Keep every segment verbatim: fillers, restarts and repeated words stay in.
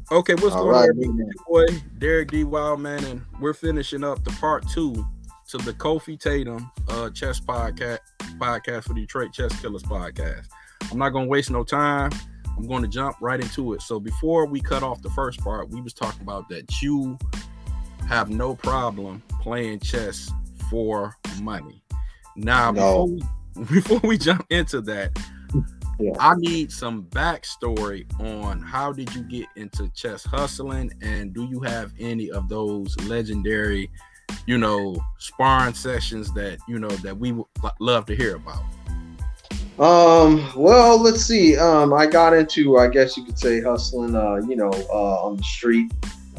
Okay, what's All going on, right, everybody? amen. Boy, Derek D. Wildman, and we're finishing up the part two to the Kofi Tatum uh, chess podcast podcast for Detroit Chess Killers podcast. I'm not going to waste no time. I'm going to jump right into it. So before we cut off the first part, we was talking about that you have no problem playing chess for money. Now, before No. we, before we jump into that, Yeah. I need some backstory on how did you get into chess hustling, and do you have any of those legendary, you know, sparring sessions that you know that we would love to hear about? Um, well, let's see. Um, I got into, I guess you could say, hustling, uh, you know, uh, on the street.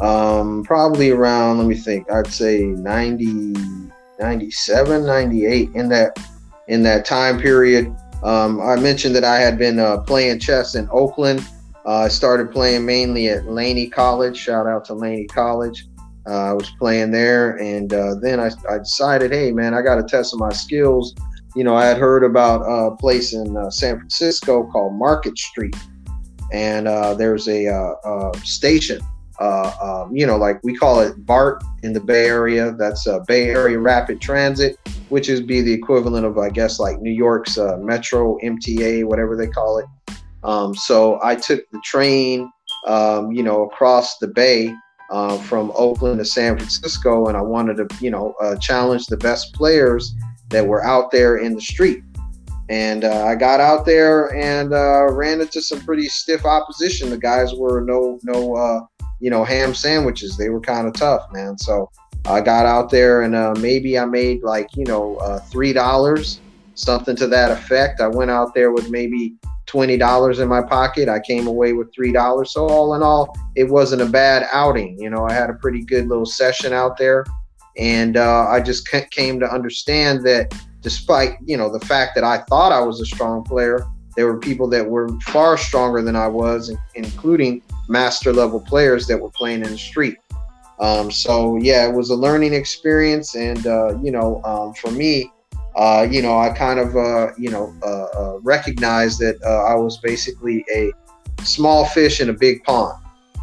Um, probably around, let me think, I'd say ninety, ninety-seven, ninety-eight in that, in that time period. Um, I mentioned that I had been uh, playing chess in Oakland. Uh, I started playing mainly at Laney College. Shout out to Laney College. Uh, I was playing there, and uh, then I, I decided, hey, man, I got to test my skills. You know, I had heard about a place in uh, San Francisco called Market Street, and uh, there's a uh, uh, station. Uh, um, you know, like we call it BART in the Bay Area. That's uh, Bay Area Rapid Transit, which is be the equivalent of, I guess, like New York's uh, Metro, M T A, whatever they call it. Um, so I took the train, um, you know, across the bay uh, from Oakland to San Francisco, and I wanted to, you know, uh, challenge the best players that were out there in the street. And uh, I got out there and uh, ran into some pretty stiff opposition. The guys were no, no, uh, you know, ham sandwiches. They were kind of tough, man. So I got out there and uh, maybe I made like, you know, uh, three dollars, something to that effect. I went out there with maybe twenty dollars in my pocket. I came away with three dollars. So all in all, it wasn't a bad outing. You know, I had a pretty good little session out there. And uh, I just came to understand that despite, you know, the fact that I thought I was a strong player, there were people that were far stronger than I was, including master level players that were playing in the street. Um, so, yeah, it was a learning experience. And, uh, you know, um, for me, uh, you know, I kind of, uh, you know, uh, uh, recognized that uh, I was basically a small fish in a big pond.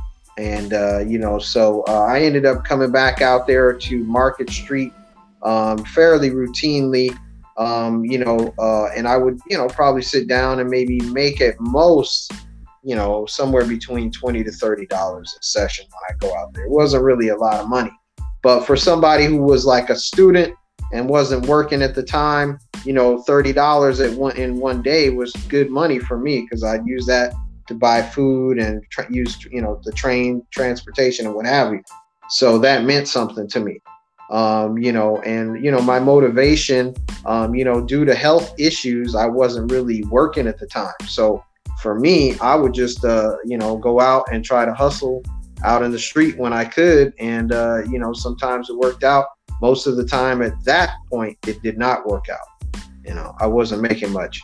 And, uh, you know, so uh, I ended up coming back out there to Market Street um, fairly routinely, um, you know, uh, and I would, you know, probably sit down and maybe make at most, you know, somewhere between twenty to thirty dollars a session when I go out there. It wasn't really a lot of money. But for somebody who was like a student and wasn't working at the time, you know, thirty dollars at one, in one day was good money for me because I'd use that to buy food and tra- use, you know, the train transportation and what have you. So that meant something to me, um, you know, and, you know, my motivation, um, you know, due to health issues, I wasn't really working at the time. So for me, I would just, uh, you know, go out and try to hustle out in the street when I could. And, uh, you know, sometimes it worked out. Most of the time at that point, it did not work out. You know, I wasn't making much.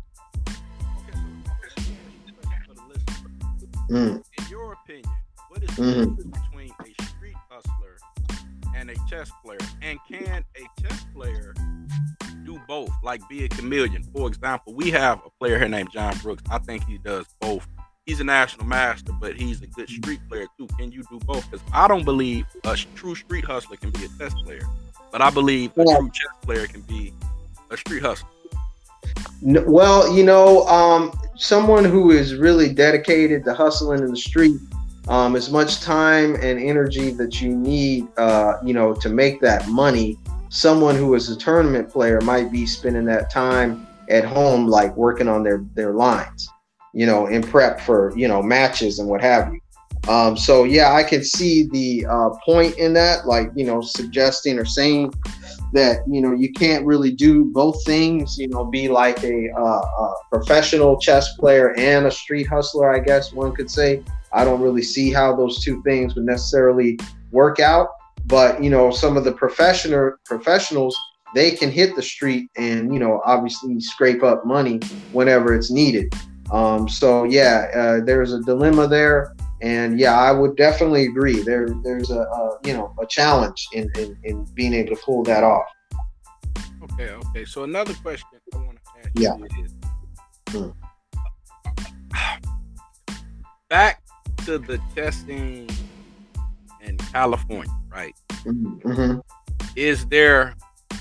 Mm. In your opinion, what is the mm-hmm. difference between a street hustler and a chess player? And can a chess player do both, like be a chameleon? For example, we have a player here named John Brooks. I think he does both. He's a national master, but he's a good street player too. Can you do both? Because I don't believe a true street hustler can be a chess player, but I believe a yeah. true chess player can be a street hustler. Well, you know, um, someone who is really dedicated to hustling in the street, um, as much time and energy that you need, uh, you know, to make that money, someone who is a tournament player might be spending that time at home, like working on their, their lines, you know, in prep for, you know, matches and what have you. Um, so, yeah, I can see the uh, point in that, like, you know, suggesting or saying that, you know, you can't really do both things, you know, be like a, uh, a professional chess player and a street hustler, I guess one could say. I don't really see how those two things would necessarily work out. But, you know, some of the professional professionals, they can hit the street and, you know, obviously scrape up money whenever it's needed. Um, so, yeah, uh, there's a dilemma there. And yeah, I would definitely agree. There, there's a, a you know a challenge in, in, in being able to pull that off. Okay, okay. So another question I want to ask yeah. you is, hmm. back to to the chess scene in California, right? Mm-hmm. Is there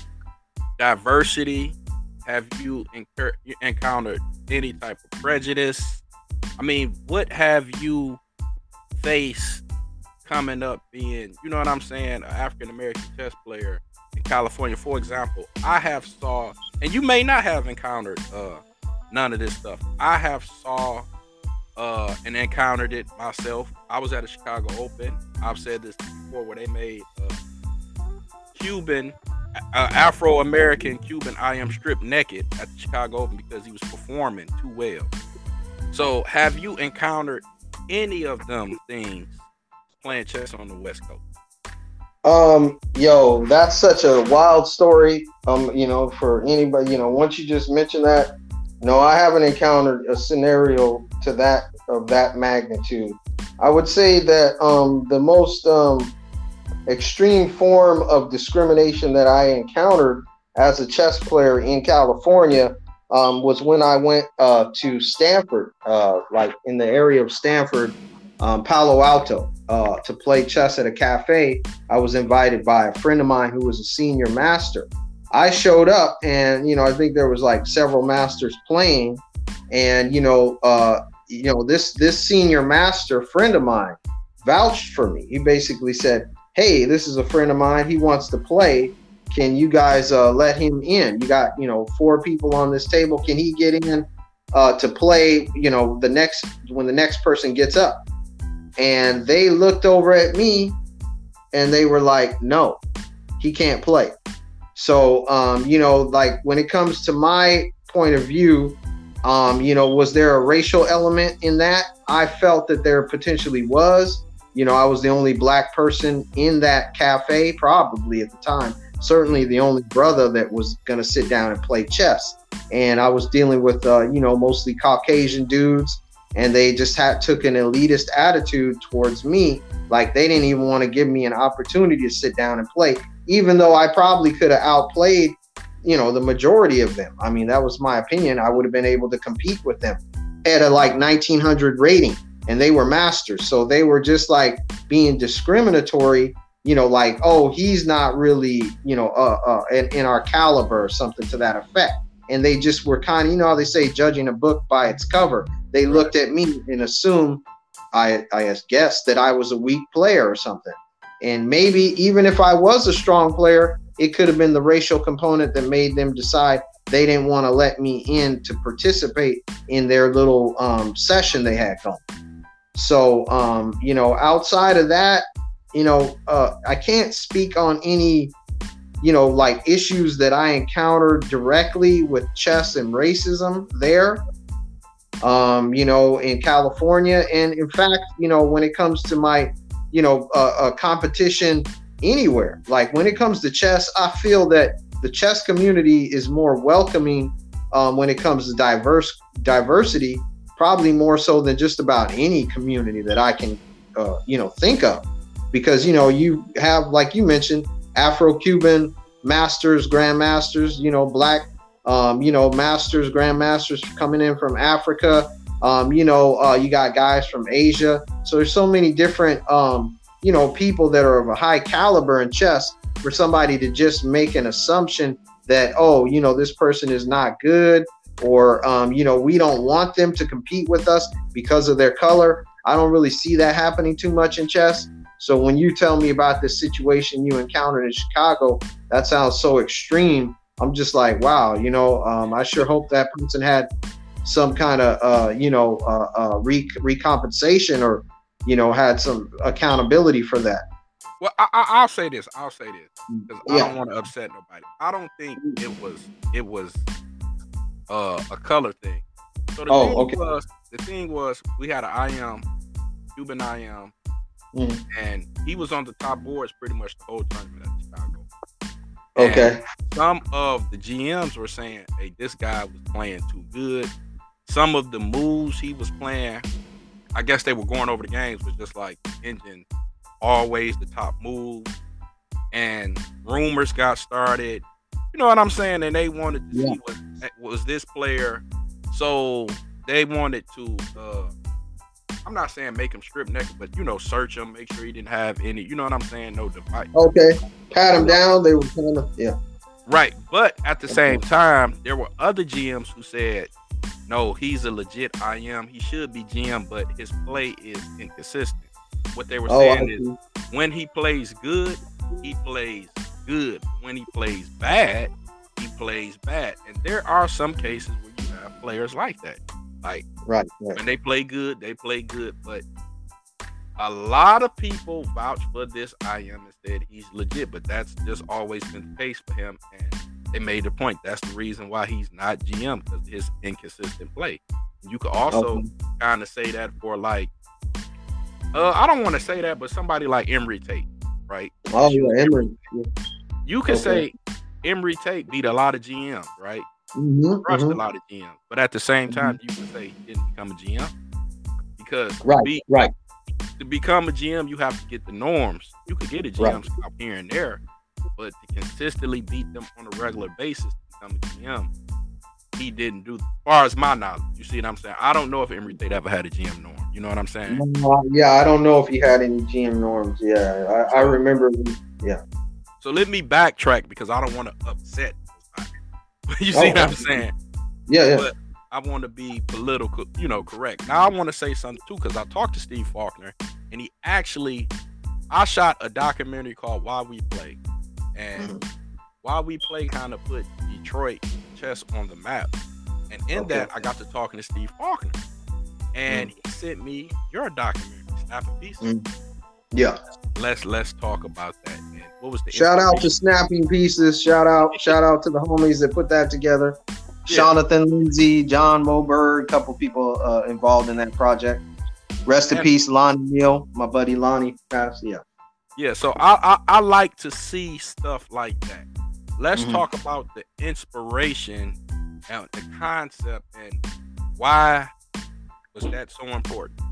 diversity? Have you incur- encountered any type of prejudice? I mean, what have you faced coming up being, you know what I'm saying, an African American chess player in California? For example, I have saw, and you may not have encountered uh, none of this stuff. I have saw uh, and encountered it myself. I was at a Chicago Open. I've said this before, where they made uh, Cuban, uh, Afro-American Cuban I am stripped naked at the Chicago Open because he was performing too well. So have you encountered any of them things playing chess on the West Coast? Um, yo, that's such a wild story. Um, you know, for anybody, you know, once you just mention that, no, I haven't encountered a scenario to that of that magnitude. I would say that um the most um extreme form of discrimination that I encountered as a chess player in California um was when I went uh to Stanford, uh like in the area of Stanford, um, Palo Alto, uh, to play chess at a cafe. I was invited by a friend of mine who was a senior master. I showed up, and you know, I think there was like several masters playing, and you know, uh, you know, this this senior master friend of mine vouched for me. He basically said, "Hey, this is a friend of mine. He wants to play. Can you guys uh, let him in? You got, you know, four people on this table. Can he get in uh, to play? You know, the next when the next person gets up?" And they looked over at me, and they were like, "No, he can't play." So, um, you know, like when it comes to my point of view, um, you know, was there a racial element in that? I felt that there potentially was. You know, I was the only black person in that cafe, probably at the time. Certainly the only brother that was going to sit down and play chess. And I was dealing with, uh, you know, mostly Caucasian dudes. And they just had took an elitist attitude towards me. Like they didn't even want to give me an opportunity to sit down and play, even though I probably could have outplayed, you know, the majority of them. I mean, that was my opinion. I would have been able to compete with them at a like nineteen hundred rating, and they were masters. So they were just like being discriminatory, you know, like, oh, he's not really, you know, uh, uh, in, in our caliber or something to that effect. And they just were kind of, you know how they say, judging a book by its cover. They Right. looked at me and assumed, I, I guessed that I was a weak player or something. And maybe even if I was a strong player, it could have been the racial component that made them decide they didn't want to let me in to participate in their little um, session they had going. So, um, you know, outside of that, you know, uh, I can't speak on any, you know, like issues that I encountered directly with chess and racism there, um, you know, in California. And in fact, you know, when it comes to my, you know, uh, uh, competition anywhere, like when it comes to chess, I feel that the chess community is more welcoming um, when it comes to diverse diversity, probably more so than just about any community that I can, uh, you know, think of. Because, you know, you have, like you mentioned, Afro-Cuban masters, grandmasters, you know, black, um, you know, masters, grandmasters coming in from Africa. Um, you know, uh, you got guys from Asia. So there's so many different, um, you know, people that are of a high caliber in chess for somebody to just make an assumption that, oh, you know, this person is not good, or, um, you know, we don't want them to compete with us because of their color. I don't really see that happening too much in chess. So when you tell me about this situation you encountered in Chicago, that sounds so extreme. I'm just like, wow, you know, um, I sure hope that person had some kind of, uh, you know, uh, uh, re- recompensation or, you know, had some accountability for that. Well, I, I, I'll say this. I'll say this because I Yeah. don't want to upset nobody. I don't think it was it was uh, a color thing. So the Oh, thing okay. was the thing was we had an I M, Cuban I M, Mm. and he was on the top boards pretty much the whole tournament at Chicago. Okay. And some of the G Ms were saying, "Hey, this guy was playing too good." Some of the moves he was playing, I guess they were going over the games, was just like engine, always the top move. And rumors got started. You know what I'm saying? And they wanted to Yeah. see what was this player. So they wanted to uh, I'm not saying make him strip naked, but you know, search him, make sure he didn't have any. You know what I'm saying? No device. Okay, pat him down. They were kind of yeah. Right, but at the same time, there were other G Ms who said, no, he's a legit I M. He should be G M, but his play is inconsistent. What they were Oh, saying I is see. when he plays good, he plays good. When he plays bad, he plays bad. And there are some cases where you have players like that. Like Right, right. when they play good, they play good. But a lot of people vouch for this I M and said he's legit, but that's just always been the case for him. And they made the point. That's the reason why he's not G M, because his inconsistent play. You could also Okay. kind of say that for like, uh, I don't want to say that, but somebody like Emory Tate, right? Oh yeah, Emory. Yeah. You could Okay. say Emory Tate beat a lot of G Ms, right? Mhm, Crushed mhm. a lot of G Ms, but at the same time, you could say he didn't become a G M because to Right, be- right. to become a G M, you have to get the norms. You could get a G M Right. stop here and there, but to consistently beat them on a regular basis to become a G M, he didn't do. As far as my knowledge, you see what I'm saying? I don't know if Emory Tate ever had a G M norm. You know what I'm saying? Uh, yeah, I don't know if he had any G M norms. Yeah, I, I remember. Yeah. So let me backtrack because I don't want to upset. You see what I'm saying? Yeah, yeah. But I want to be political, you know, correct. Now I want to say something too, because I talked to Steve Faulkner, and he actually, I shot a documentary called Why We Play, and Mhm. Why We Play kind of put Detroit chess on the map. And in Okay. that, I got to talking to Steve Faulkner, and he sent me your documentary, Snapping Pieces. Mm. Yeah. Let's let's talk about that. And what was the Shout out to inspiration? Snapping Pieces. Shout out, shout out to the homies that put that together. Yeah. Jonathan Lindsay, John Moberg, a couple people uh, involved in that project. Rest in And- peace, Lonnie Neal, my buddy Lonnie passed. Yeah. Yeah, so I, I I like to see stuff like that. Let's Mhm. talk about the inspiration and the concept and why was that so important?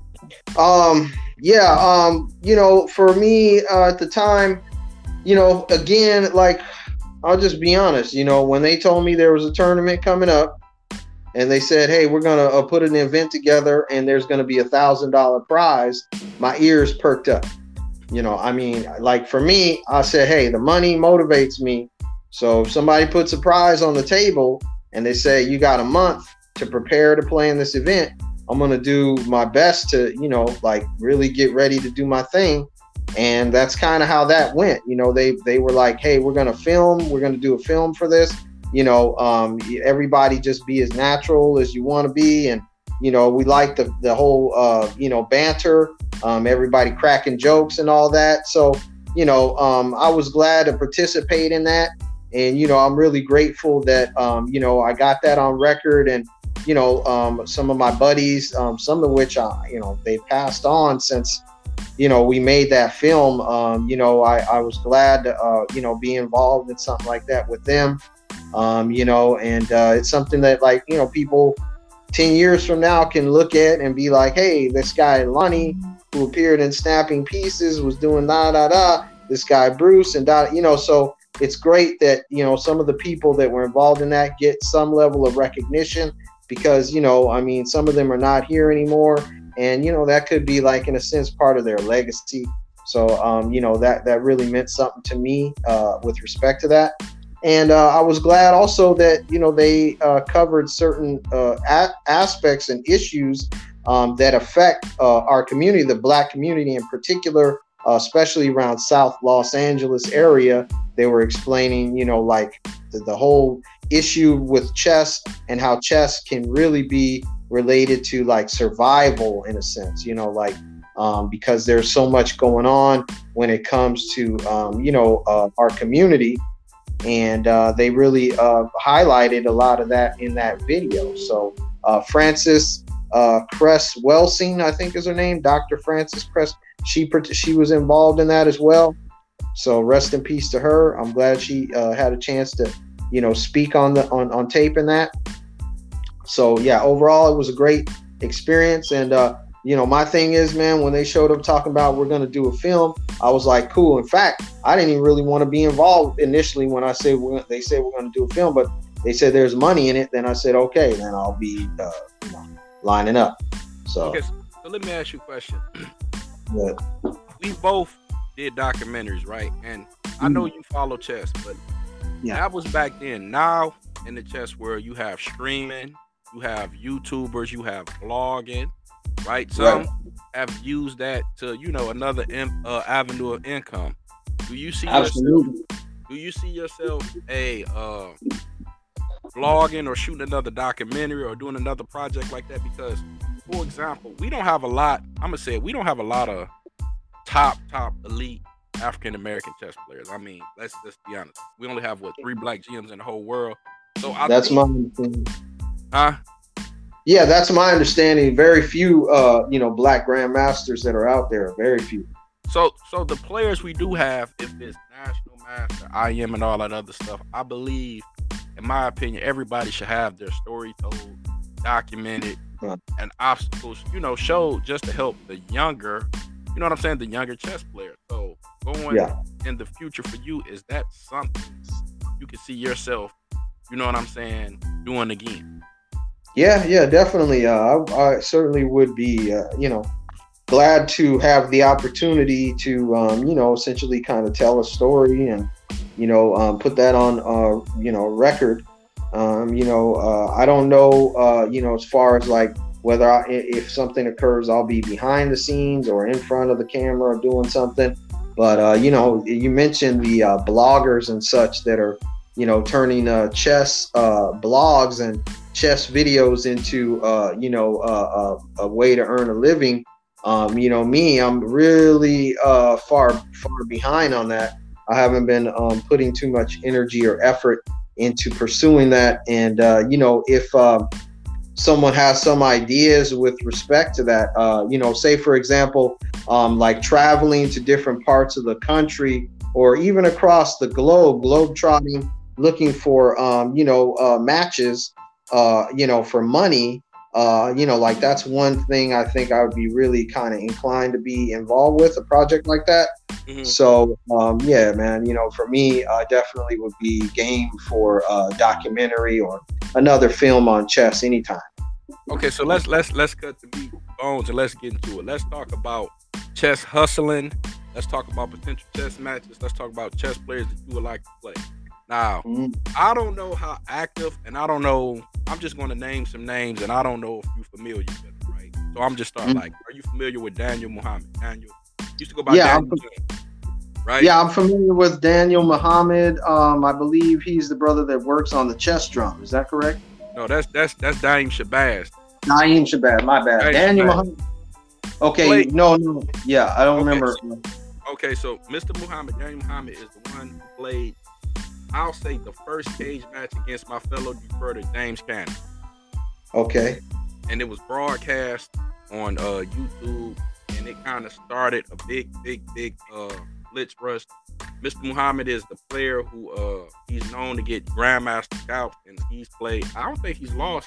Um, yeah, um, you know, for me uh, at the time, you know, again, like, I'll just be honest, you know, when they told me there was a tournament coming up and they said, hey, we're going to uh, put an event together and there's going to be a thousand dollar prize, my ears perked up. You know, I mean, like for me, I said, hey, the money motivates me. So if somebody puts a prize on the table and they say, you got a month to prepare to play in this event, I'm going to do my best to, you know, like really get ready to do my thing. And that's kind of how that went. You know, they, they were like, hey, we're going to film, we're going to do a film for this. You know, um, everybody just be as natural as you want to be. And, you know, we like the, the whole, uh, you know, banter, um, everybody cracking jokes and all that. So, you know, um, I was glad to participate in that. And, you know, I'm really grateful that, um, you know, I got that on record. And, you know, um, some of my buddies, um, some of which, I, you know, they passed on since, you know, we made that film. Um, you know, I, I was glad to, uh, you know, be involved in something like that with them, um, you know, and uh, it's something that, like, you know, people ten years from now can look at and be like, hey, this guy Lonnie, who appeared in Snapping Pieces, was doing da da da. This guy Bruce and da, you know, so it's great that, you know, some of the people that were involved in that get some level of recognition because, you know, I mean, some of them are not here anymore. And, you know, that could be like, in a sense, part of their legacy. So, um, you know, that, that really meant something to me uh, with respect to that. And uh, I was glad also that, you know, they uh, covered certain uh, a- aspects and issues um, that affect uh, our community, the Black community in particular, uh, especially around South Los Angeles area. They were explaining, you know, like the, the whole issue with chess and how chess can really be related to like survival in a sense, you know, like um, because there's so much going on when it comes to, um, you know, uh, our community. And uh, they really uh, highlighted a lot of that in that video. So uh, Frances uh, Cress Welsing, I think is her name, Doctor Frances Cress, she, she was involved in that as well. So rest in peace to her. I'm glad she uh, had a chance to, you know, speak on the on, on tape in that. So yeah, overall it was a great experience. And uh, you know, my thing is, man, when they showed up talking about we're gonna do a film, I was like, cool. In fact, I didn't even really want to be involved initially when I said we're, they said we're gonna do a film, but they said there's money in it. Then I said, okay, then I'll be uh, you know, lining up. So Okay, So let me ask you a question. Yeah. We both did documentaries, right? And I know you follow chess, but Yeah. that was back then. Now in the chess world, you have streaming, you have YouTubers, you have blogging, right? Some Right. have used that to, you know, another in, uh, avenue of income. Do you see Absolutely. yourself? Do you see yourself a uh, vlogging or shooting another documentary or doing another project like that? Because, for example, we don't have a lot. I'm gonna say it, we don't have a lot of top top elite African American chess players. I mean, let's just be honest. We only have what three black G Ms in the whole world. So I That's think, my understanding. huh? Yeah, that's my understanding. Very few, uh, you know, black grandmasters that are out there. Very few. So, so the players we do have, if it's national master, I M, and all that other stuff, I believe, in my opinion, everybody should have their story told, documented, Right. and obstacles, you know, showed just to help the younger, you know what I'm saying, the younger chess players. So, going Yeah. in the future for you, is that something you can see yourself, you know what I'm saying, doing again? Yeah, yeah, definitely. Uh, I, I certainly would be, uh, you know, glad to have the opportunity to, um, you know, essentially kind of tell a story and, you know, um, put that on, uh, you know, record. Um, you know, uh, I don't know, uh, you know, as far as like whether I, if something occurs, I'll be behind the scenes or in front of the camera doing something. But, uh, you know, you mentioned the uh, bloggers and such that are, you know, turning uh, chess uh, blogs and chess videos into, uh, you know, uh, uh, a way to earn a living. Um, you know, me, I'm really uh, far, far behind on that. I haven't been um, putting too much energy or effort into pursuing that. And, uh, you know, if uh, someone has some ideas with respect to that, uh, you know, say, for example, um, like traveling to different parts of the country or even across the globe, globe trotting, looking for, um, you know, uh, matches, uh, you know, for money. Uh, you know, like that's one thing I think I would be really kind of inclined to be involved with, a project like that. Mm-hmm. So, um, yeah, man, you know, for me, I definitely would be game for a documentary or another film on chess anytime. Okay, so let's let's let's cut the meat bones and let's get into it. Let's talk about chess hustling. Let's talk about potential chess matches. Let's talk about chess players that you would like to play. Now, mm-hmm. I don't know how active, and I don't know. I'm just going to name some names, and I don't know if you're familiar with them, right? So I'm just starting mm-hmm. like, are you familiar with Daniel Muhammad? Daniel used to go by yeah, Daniel, I'm, right? Yeah, I'm familiar with Daniel Muhammad. Um, I believe he's the brother that works on the chess drum. Is that correct? No, that's that's that's Naeem Shabazz. Naeem Shabazz, my bad. Naeem Daniel Shabazz. Muhammad. Okay, Played. no, no, yeah, I don't okay, remember. So, okay, so Mister Muhammad, Daniel Muhammad is the one who played, I'll say, the first cage match against my fellow Detroiter, James Cannon. Okay. And it was broadcast on uh, YouTube, and it kind of started a big, big, big uh, blitz rush. Mister Muhammad is the player who uh, he's known to get grandmaster scalps, and he's played. I don't think he's lost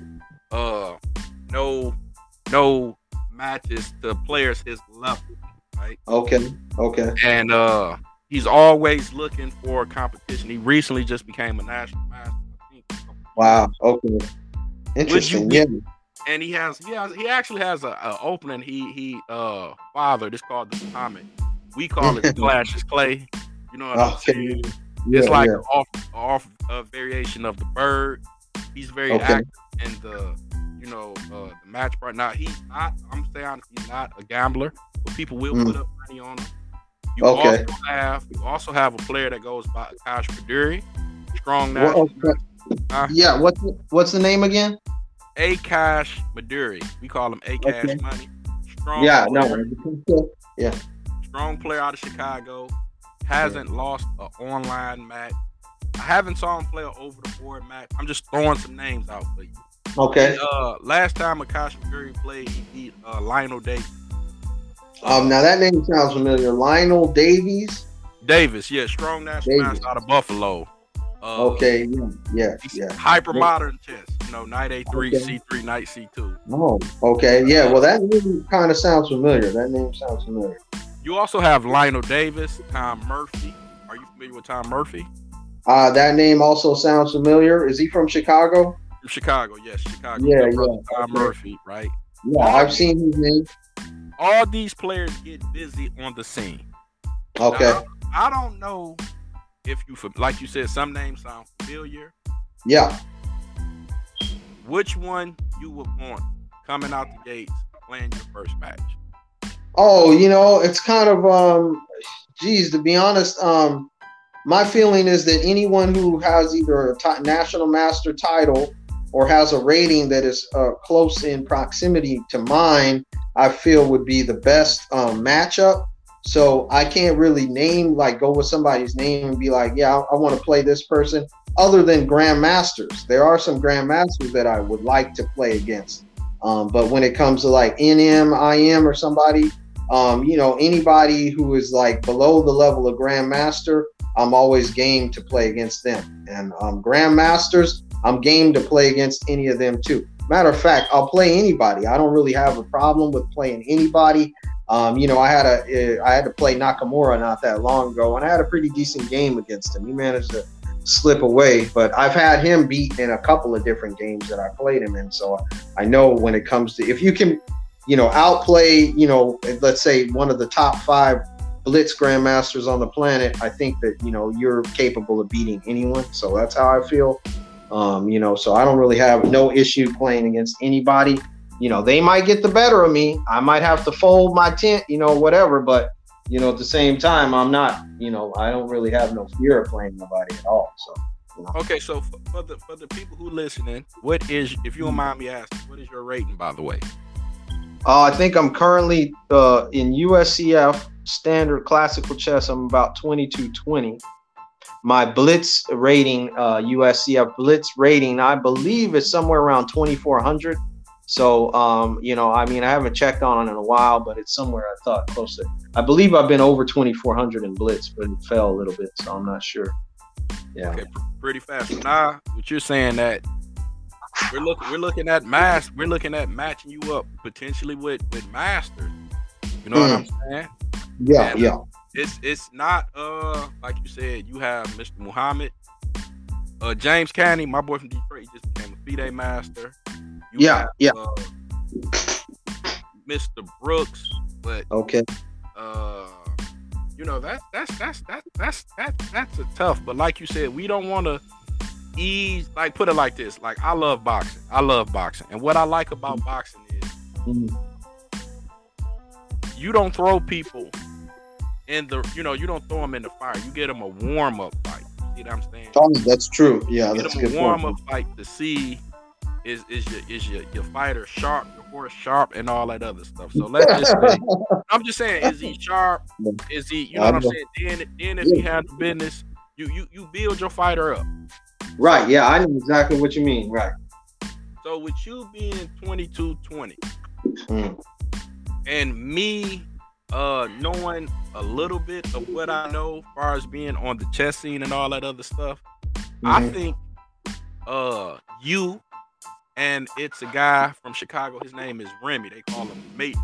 uh, no no matches to players his level, right? Okay. Okay. And uh, he's always looking for competition. He recently just became a national master. I think. Wow. Okay. Interesting. Be, yeah. And he has, he has, he actually has a, a opening. He he uh fathered. It's called the Muhammad. We call it the Clash is Clay. You know what I'm okay. saying? Yeah, it's like yeah. an off off uh, variation of the bird. He's very okay. active in the you know uh, the match part. Now he's not. I'm saying honest, he's not a gambler, but people will mm. put up money on him. You okay. also have you also have a player that goes by Akash Maduri, strong national. Well, okay. uh, yeah. What's the, what's the name again? Akash Maduri. We call him Akash okay. Money. Strong. Yeah. Player. No. Yeah. Strong player out of Chicago. Hasn't yeah. lost an online match. I haven't saw him play an over the board match. I'm just throwing some names out for you. Okay. And, uh, last time Akash Maduri played, he beat uh, Lionel Davis. Um, now that name sounds familiar. Lionel Davies. Davis, yeah, strong national master out of Buffalo. Uh, okay, yeah, yeah, yeah. Hyper modern chess, you know, knight A three, okay. C three, knight C two. Oh, okay, yeah. Well, that name kind of sounds familiar. That name sounds familiar. You also have Lionel Davis, Tom Murphy. Are you familiar with Tom Murphy? Uh, that name also sounds familiar. Is he from Chicago? From Chicago, yes, Chicago. Yeah, yeah. Tom okay. Murphy, right? Yeah, all I've these, seen his name. all these players get busy on the scene. Okay. Now, I don't know if you, like you said, some names sound familiar. Yeah. Which one you would want coming out the gates playing your first match? Oh, you know, it's kind of um, geez, to be honest, um, my feeling is that anyone who has either a t- national master title or has a rating that is uh, close in proximity to mine, I feel would be the best um, matchup. So I can't really name, like, go with somebody's name and be like, yeah, I, I want to play this person. Other than grandmasters, there are some grandmasters that I would like to play against. Um, but when it comes to like N M, I M, or somebody, um, you know, anybody who is like below the level of grandmaster, I'm always game to play against them. And um, grandmasters, I'm game to play against any of them too. Matter of fact, I'll play anybody. I don't really have a problem with playing anybody. Um, you know, I had a, I had to play Nakamura not that long ago, and I had a pretty decent game against him. He managed to slip away, but I've had him beat in a couple of different games that I played him in. So I know when it comes to, if you can, you know, outplay, you know, let's say one of the top five blitz grandmasters on the planet, I think that, you know, you're capable of beating anyone. So that's how I feel. Um, you know, so I don't really have no issue playing against anybody. You know, they might get the better of me. I might have to fold my tent, you know, whatever. But, you know, at the same time, I'm not, you know, I don't really have no fear of playing nobody at all. So, you know. Okay, so for, for the for the people who listening, what is, if you don't mind me asking, what is your rating, by the way? Uh, I think I'm currently uh, in U S C F standard classical chess. I'm about twenty-two twenty. My blitz rating, uh, U S C F blitz rating, I believe is somewhere around twenty-four hundred. So, um, you know, I mean, I haven't checked on it in a while, but it's somewhere I thought close to. I believe I've been over twenty-four hundred in blitz, but it fell a little bit, so I'm not sure. Yeah. Okay, pr- pretty fast. So now, what you're saying that we're looking, we're looking at mass, we're looking at matching you up potentially with with masters. You know mm. what I'm saying? Yeah, and, yeah. Uh, it's it's not uh like you said. You have Mister Muhammad, uh James Canny, my boy from Detroit. He just became a FIDE master. You yeah, have, yeah. Uh, Mister Brooks, but okay. Uh, you know that that's that's that's that's that's that's a tough. But like you said, we don't want to ease. Like put it like this. Like I love boxing. I love boxing, and what I like about mm-hmm. boxing is mm-hmm. you don't throw people in the. You know, you don't throw them in the fire. You get them a warm up fight. You see what I'm saying? Oh, that's true. Yeah, you that's get a them good a warm point. up fight to see. Is is your is your, your fighter sharp, your horse sharp, and all that other stuff. So let's just say, I'm just saying, is he sharp? Is he, you know what I'm saying? Then, then if he had the business, you you you build your fighter up. Right. Yeah, I know exactly what you mean. Right. So with you being twenty-two twenty, mm. and me uh knowing a little bit of what I know as far as being on the chess scene and all that other stuff, mm-hmm. I think uh you. And it's a guy from Chicago. His name is Remy. They call him Mate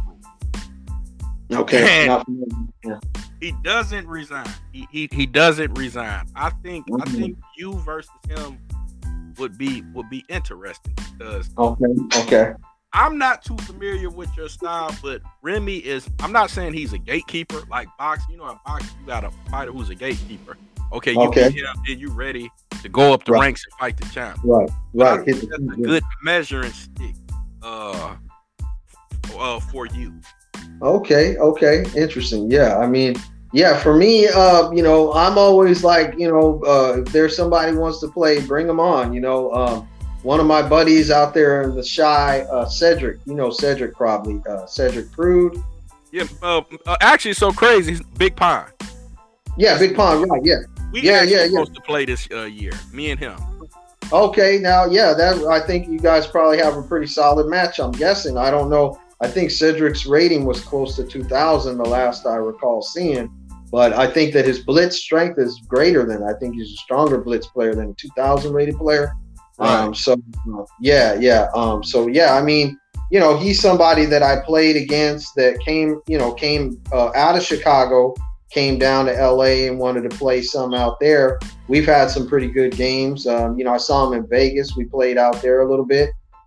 Rule. Okay. Yeah. He doesn't resign. He, he he doesn't resign. I think mm-hmm. I think you versus him would be would be interesting because okay. Okay. I'm not too familiar with your style, but Remy is. I'm not saying he's a gatekeeper like boxing. You know, in boxing you got a fighter who's a gatekeeper. Okay, you okay. beat him, then you ready to go up the right. ranks and fight the champ. Right, right. That's a good measuring stick uh, uh, for you. Okay, okay. Interesting. Yeah, I mean, yeah, for me, uh, you know, I'm always like, you know, uh, if there's somebody who wants to play, bring them on. You know, um, one of my buddies out there in the shy, uh, Cedric, you know, Cedric probably, uh, Cedric Prude. Yeah, uh, uh, actually, so crazy. Big Pond. Yeah, Big Pond, right, yeah. We yeah, yeah, supposed yeah. to play this uh, year, me and him. Okay, now, yeah, that I think you guys probably have a pretty solid match. I'm guessing. I don't know. I think Cedric's rating was close to two thousand, the last I recall seeing. But I think that his blitz strength is greater than. I think he's a stronger blitz player than a two thousand rated player. Right. Um, so uh, yeah, yeah. Um, so yeah, I mean, you know, he's somebody that I played against that came, you know, came uh, out of Chicago. Came down to L A and wanted to play some out there. We've had some pretty good games. Um, you know, I saw him in Vegas. We played out there a little bit.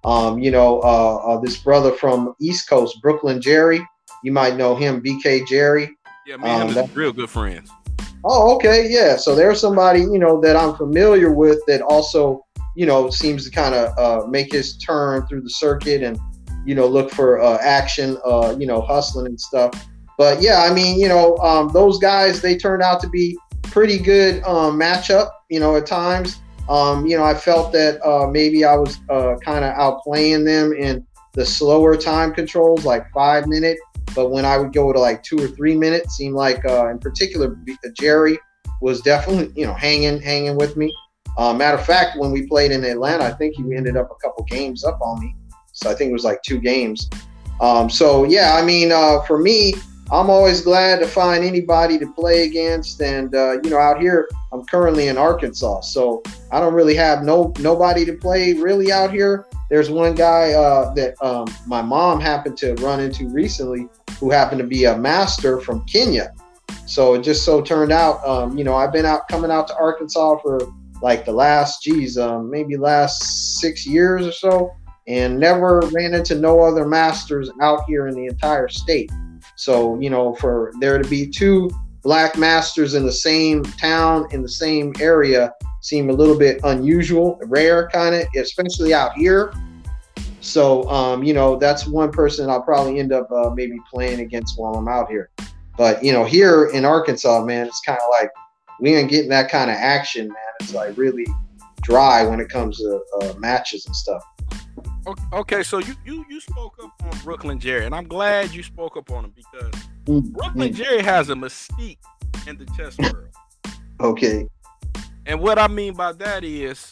Um, you know, uh, uh, this brother from East Coast, Brooklyn Jerry, you might know him, B K Jerry. Yeah, me and Um, him that, is real good friends. oh, okay, yeah. So there's somebody, you know, that I'm familiar with that also, you know, seems to kind of uh, make his turn through the circuit and, you know, look for uh, action, uh, you know, hustling and stuff. But yeah, I mean, you know, um, those guys, they turned out to be pretty good um, matchup, you know, at times. Um, you know, I felt that uh, maybe I was uh, kind of outplaying them in the slower time controls, like five minute. But when I would go to like two or three minutes, seemed like, uh, in particular, Jerry was definitely, you know, hanging, hanging with me. Uh, matter of fact, when we played in Atlanta, I think he ended up a couple games up on me. So I think it was like two games. Um, so, yeah, I mean, uh, for me, I'm always glad to find anybody to play against. And, uh, you know, out here, I'm currently in Arkansas. So I don't really have no nobody to play really out here. There's one guy uh, that um, my mom happened to run into recently who happened to be a master from Kenya. So it just so turned out, um, you know, I've been out coming out to Arkansas for like the last, geez, um, maybe last six years or so, and never ran into no other masters out here in the entire state. So, you know, for there to be two black masters in the same town, in the same area, seem a little bit unusual, rare kind of, especially out here. So, um, you know, that's one person I'll probably end up uh, maybe playing against while I'm out here. But, you know, here in Arkansas, man, it's kind of like we ain't getting that kind of action, man. It's like really dry when it comes to uh, matches and stuff. Okay, so you, you you spoke up on Brooklyn Jerry, and I'm glad you spoke up on him because mm-hmm. Brooklyn Jerry has a mystique in the chess world. Okay. And what I mean by that is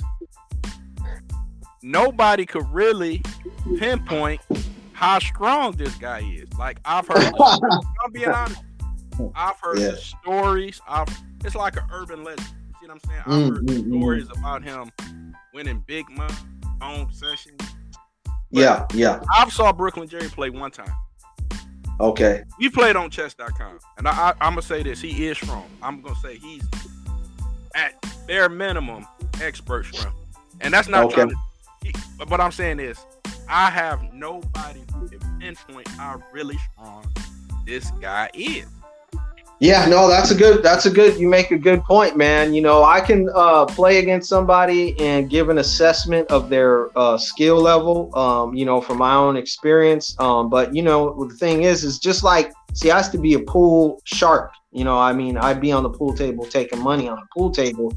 nobody could really pinpoint how strong this guy is. Like I've heard, I'm being honest, I've heard yeah. the stories. I've, it's like an urban legend. You see what I'm saying? I've heard mm-hmm. stories about him winning big money, own sessions. But yeah, yeah. I saw Brooklyn Jerry play one time. Okay. We played on chess dot com. And I, I, I'm going to say this. He is strong. I'm going to say he's at bare minimum expert strength. And that's not okay. trying to... He, but what I'm saying is I have nobody who can pinpoint how really strong this guy is. Yeah, no, that's a good, that's a good, you make a good point, man. You know, I can uh, play against somebody and give an assessment of their uh, skill level, um, you know, from my own experience. Um, but, you know, the thing is, is just like, see, I used to be a pool shark. You know, I mean, I'd be on the pool table taking money on the pool table.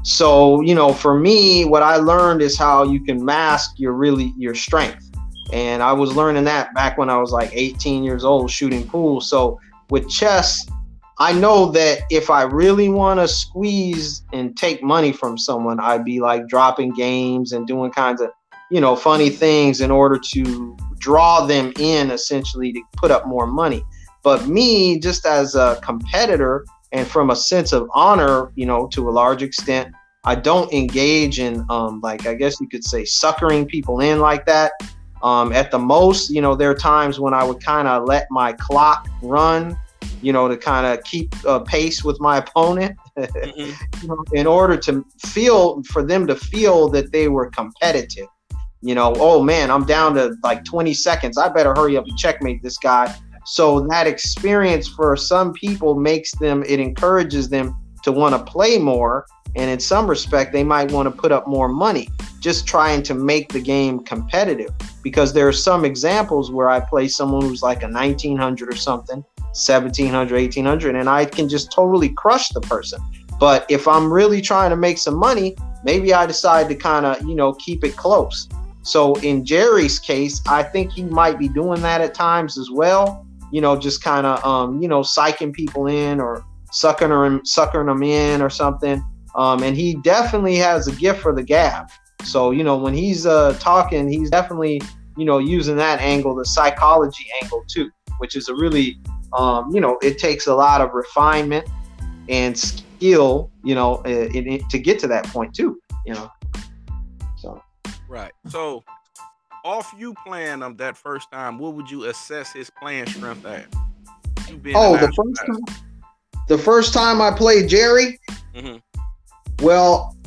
So, you know, for me, what I learned is how you can mask your really, your strength. And I was learning that back when I was like eighteen years old shooting pool. So with chess, I know that if I really want to squeeze and take money from someone, I'd be like dropping games and doing kinds of, you know, funny things in order to draw them in essentially to put up more money. But me, just as a competitor and from a sense of honor, you know, to a large extent, I don't engage in um, like, I guess you could say suckering people in like that. Um, at the most, you know, there are times when I would kind of let my clock run, you know, to kind of keep uh, pace with my opponent mm-hmm. you know, in order to feel, for them to feel that they were competitive. You know, oh man, I'm down to like twenty seconds. I better hurry up and checkmate this guy. So that experience for some people makes them, it encourages them to want to play more. And in some respect, they might want to put up more money, just trying to make the game competitive. Because there are some examples where I play someone who's like a nineteen hundred or something, seventeen hundred, eighteen hundred, and I can just totally crush the person. But if I'm really trying to make some money, maybe I decide to kind of, you know, keep it close. So in Jerry's case, I think he might be doing that at times as well. You know, just kind of, um, you know, psyching people in or sucking them, suckering them in or something. Um, and he definitely has a gift for the gab. So, you know, when he's uh, talking, he's definitely, you know, using that angle, the psychology angle too, which is a really, um, you know, it takes a lot of refinement and skill, you know, in, in, to get to that point too, you know. So. Right. So, off you playing him that first time, what would you assess his playing strength at? You oh, the first time, the first time I played Jerry. Mm-hmm. Well,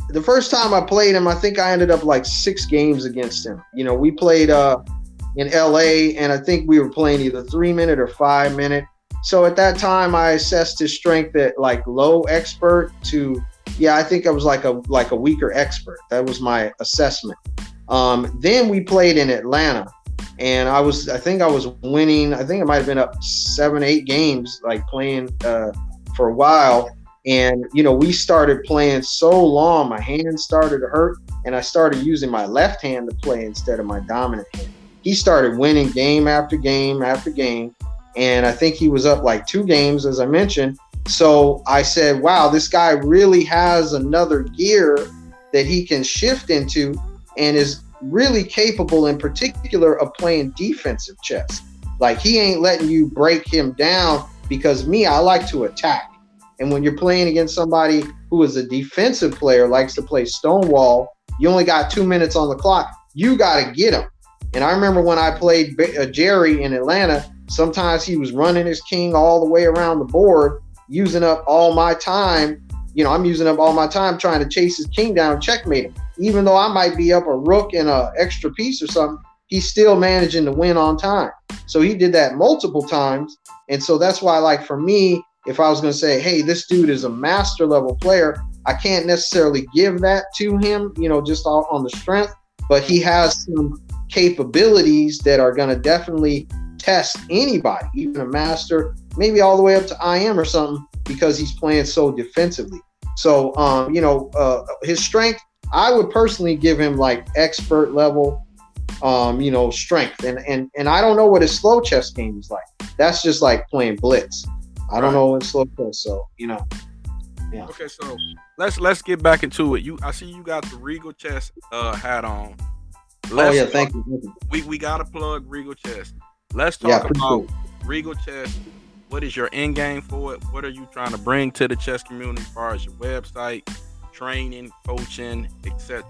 the first time I played him, I think I ended up like six games against him. You know, we played uh, in L A, and I think we were playing either three minute or five minute. So at that time, I assessed his strength at like low expert to, yeah, I think I was like a like a weaker expert. That was my assessment. Um, then we played in Atlanta, and I was, I think I was winning. I think it might have been up seven, eight games, like playing uh, for a while. And, you know, we started playing so long, my hands started to hurt, and I started using my left hand to play instead of my dominant hand. He started winning game after game after game, and I think he was up like two games, as I mentioned. So I said, wow, this guy really has another gear that he can shift into and is really capable in particular of playing defensive chess. Like, he ain't letting you break him down, because me, I like to attack. And when you're playing against somebody who is a defensive player, likes to play stonewall, you only got two minutes on the clock. You got to get him. And I remember when I played uh, Jerry in Atlanta, sometimes he was running his king all the way around the board, using up all my time. You know, I'm using up all my time trying to chase his king down, checkmate him. Even though I might be up a rook and an extra piece or something, he's still managing to win on time. So he did that multiple times. And so that's why, like, for me, if I was going to say, hey, this dude is a master level player, I can't necessarily give that to him, you know, just all on the strength, but he has some capabilities that are going to definitely test anybody, even a master, maybe all the way up to I M or something, because he's playing so defensively. So, um, you know, uh, his strength, I would personally give him like expert level, um, you know, strength. And, and, and I don't know what his slow chess game is like. That's just like playing blitz. I don't know what slow chess, so you know. Yeah. Okay, so let's let's get back into it. You, I see you got the Regal Chess uh, hat on. Let's oh yeah, talk, thank you. We we gotta plug Regal Chess. Let's talk yeah, about cool. Regal Chess. What is your end game for it? What are you trying to bring to the chess community as far as your website, training, coaching, et cetera?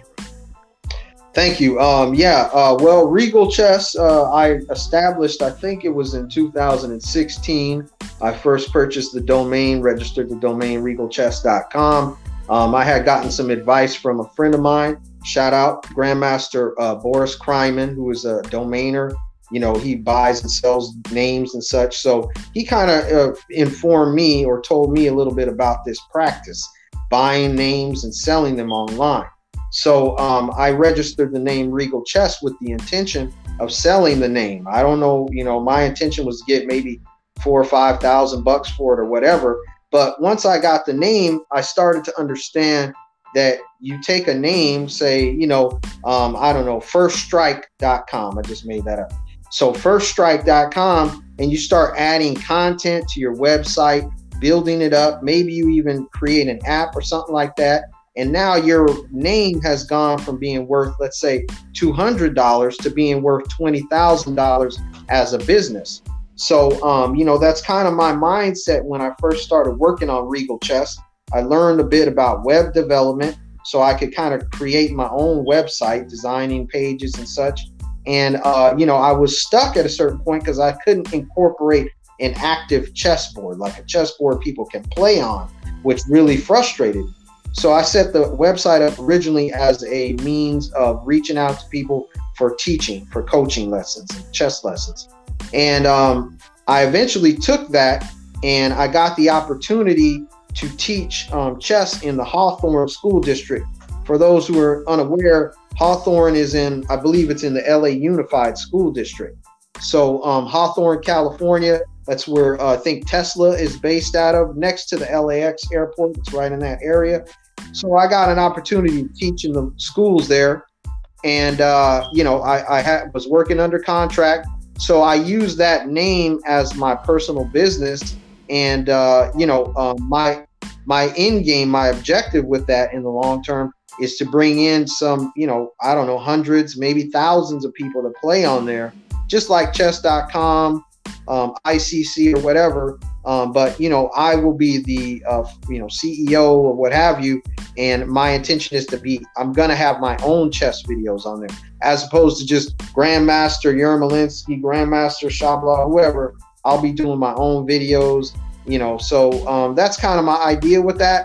Thank you. Um, yeah, uh, well, Regal Chess, uh, I established, I think it was in two thousand sixteen. I first purchased the domain, registered the domain regal chess dot com. Um, I had gotten some advice from a friend of mine. Shout out Grandmaster uh, Boris Kryman, who is a domainer. You know, he buys and sells names and such. So he kind of uh, informed me or told me a little bit about this practice, buying names and selling them online. So um, I registered the name Regal Chess with the intention of selling the name. I don't know, you know, my intention was to get maybe four or five thousand bucks for it or whatever. But once I got the name, I started to understand that you take a name, say, you know, um, I don't know, first strike dot com. I just made that up. So first strike dot com, and you start adding content to your website, building it up. Maybe you even create an app or something like that. And now your name has gone from being worth, let's say, two hundred dollars to being worth twenty thousand dollars as a business. So, um, you know, that's kind of my mindset when I first started working on Regal Chess. I learned a bit about web development so I could kind of create my own website, designing pages and such. And, uh, you know, I was stuck at a certain point because I couldn't incorporate an active chessboard, like a chessboard people can play on, which really frustrated me. So I set the website up originally as a means of reaching out to people for teaching, for coaching lessons and chess lessons. And um, I eventually took that and I got the opportunity to teach um, chess in the Hawthorne School District. For those who are unaware, Hawthorne is in, I believe it's in the L A Unified School District. So um, Hawthorne, California, that's where uh, I think Tesla is based out of, next to the L A X airport. It's right in that area. So I got an opportunity to teach in the schools there. And, uh, you know, I, I had, was working under contract. So I used that name as my personal business. And, uh, you know, um, my my end game, my objective with that in the long term is to bring in some, you know, I don't know, hundreds, maybe thousands of people to play on there, just like chess dot com, um, I C C or whatever. Um, but, you know, I will be the, uh, you know, C E O or what have you. And my intention is to be, I'm going to have my own chess videos on there, as opposed to just Grandmaster Yermolinsky, Grandmaster Shabla, whoever. I'll be doing my own videos, you know, so um, that's kind of my idea with that.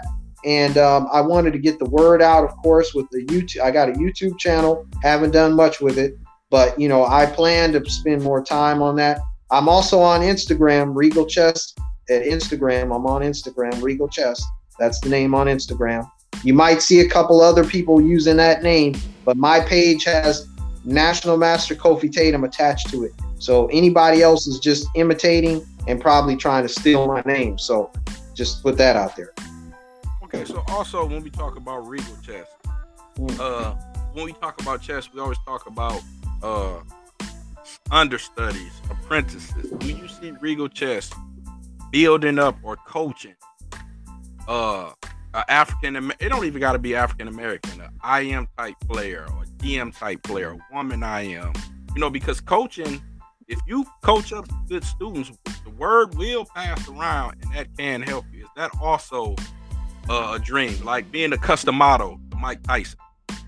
and um, I wanted to get the word out, of course, with the YouTube. I got a YouTube channel. Haven't done much with it, but you know, I plan to spend more time on that. I'm also on Instagram, Regal Chess at Instagram. I'm on Instagram, Regal Chess. That's the name on Instagram. You might see a couple other people using that name, but my page has National Master Kofi Tatum attached to it. So anybody else is just imitating and probably trying to steal my name. So just put that out there. Okay, so also when we talk about Regal Chess, uh, when we talk about chess, we always talk about uh, understudies, apprentices. Do you see Regal Chess building up or coaching uh, an African? It don't even got to be African American, an I M type player or D M type player, a woman I M. You know, because coaching, if you coach up good students, the word will pass around, and that can help you. Is that also uh, a dream, like being a customato to Mike Tyson?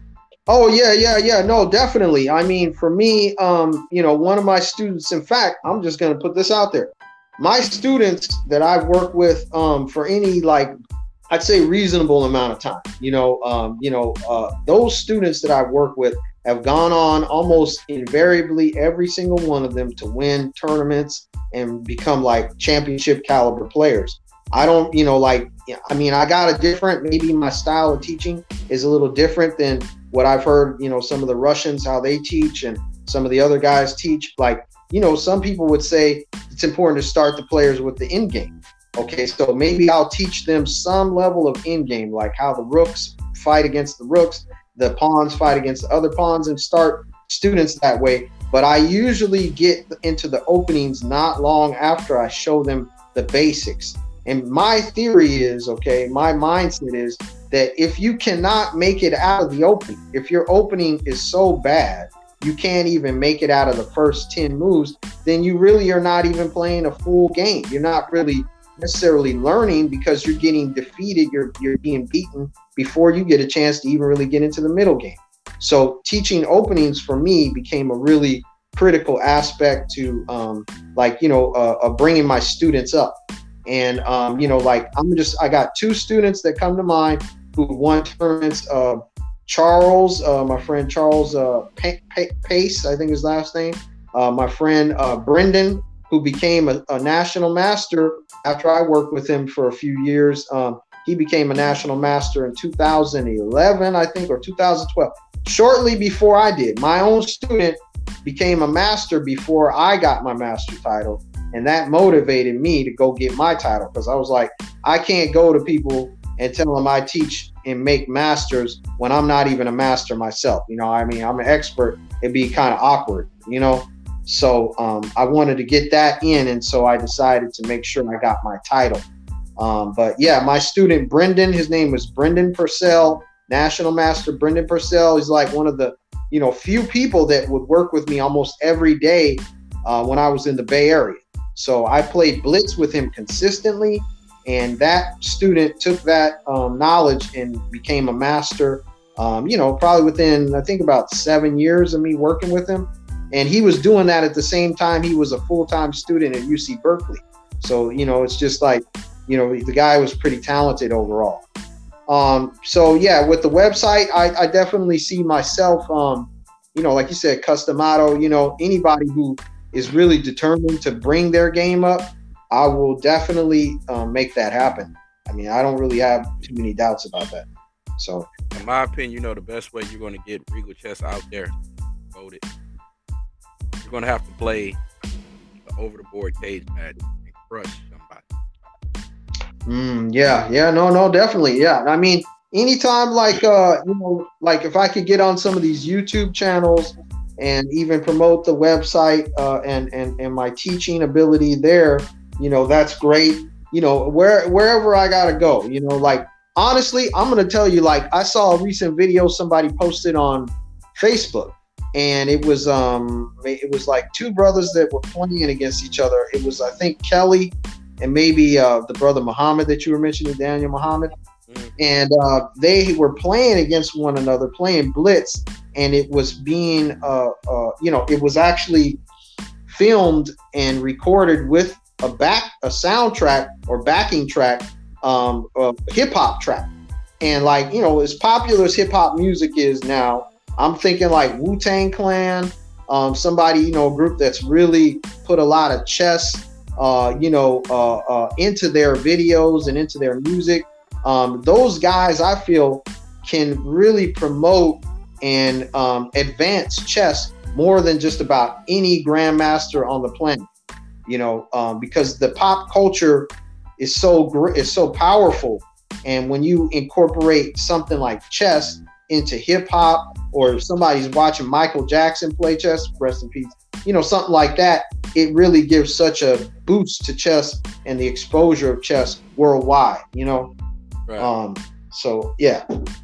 Oh yeah, yeah, yeah. No, definitely. I mean, for me, um, you know, one of my students. In fact, I'm just going to put this out there. My students that I've worked with um, for any like, I'd say reasonable amount of time. You know, um, you know, uh, those students that I've worked with have gone on almost invariably every single one of them to win tournaments and become like championship caliber players. I don't, you know, like, I mean, I got a different, maybe my style of teaching is a little different than what I've heard, you know, some of the Russians, how they teach and some of the other guys teach. Like, you know, some people would say it's important to start the players with the end game. Okay, so maybe I'll teach them some level of end game, like how the rooks fight against the rooks, the pawns fight against the other pawns, and start students that way. But I usually get into the openings not long after I show them the basics. And my theory is, okay, my mindset is that if you cannot make it out of the opening, if your opening is so bad, you can't even make it out of the first ten moves, then you really are not even playing a full game. You're not really necessarily learning because you're getting defeated. You're, you're being beaten before you get a chance to even really get into the middle game. So teaching openings for me became a really critical aspect to um, like, you know, uh, uh, bringing my students up. And, um, you know, like I'm just, I got two students that come to mind who won tournaments. Uh, Charles, uh, my friend Charles uh, pa- pa- Pace, I think his last name. Uh, my friend uh, Brendan, who became a, a national master after I worked with him for a few years. Um, he became a national master in two thousand eleven, I think, or two thousand twelve. Shortly before I did. My own student became a master before I got my master title. And that motivated me to go get my title because I was like, I can't go to people and tell them I teach and make masters when I'm not even a master myself. You know, I mean, I'm an expert. It'd be kind of awkward, you know? So um, I wanted to get that in. And so I decided to make sure I got my title. Um, but yeah, my student, Brendan, his name was Brendan Purcell, National Master Brendan Purcell. He's like one of the, you know, few people that would work with me almost every day uh, when I was in the Bay Area. So I played blitz with him consistently, and that student took that um, knowledge and became a master, um, you know, probably within, I think, about seven years of me working with him. And he was doing that at the same time he was a full-time student at U C Berkeley. So, you know, it's just like, you know, the guy was pretty talented overall. Um, so, yeah, with the website, I, I definitely see myself, um, you know, like you said, customato, you know, anybody who is really determined to bring their game up, I will definitely um, make that happen. I mean, I don't really have too many doubts about that. So, in my opinion, you know, the best way you're going to get Regal Chess out there voted, you're going to have to play the over-the-board cage match and crush somebody. Mm, yeah, yeah, no, no, definitely, yeah. I mean, anytime, like, uh, you know, like if I could get on some of these YouTube channels and even promote the website uh, and, and, and my teaching ability there, you know, that's great. You know, where wherever I got to go, you know, like, honestly, I'm going to tell you, like, I saw a recent video somebody posted on Facebook, and it was, um, it was like two brothers that were playing against each other. It was, I think, Kelly and maybe uh, the brother Muhammad that you were mentioning, Daniel Muhammad. Mm-hmm. And uh, they were playing against one another, playing blitz. And it was being, uh, uh, you know, it was actually filmed and recorded with a back, a soundtrack or backing track, um, a hip hop track. And like, you know, as popular as hip hop music is now, I'm thinking like Wu-Tang Clan, um, somebody, you know, a group that's really put a lot of chess, uh, you know, uh, uh, into their videos and into their music. Um, those guys, I feel, can really promote and um, advance chess more than just about any grandmaster on the planet. You know, um, because the pop culture is so gr- is so powerful, and when you incorporate something like chess into hip hop, or somebody's watching Michael Jackson play chess, rest in peace, you know, something like that, it really gives such a boost to chess and the exposure of chess worldwide. You know, right. um, so yeah.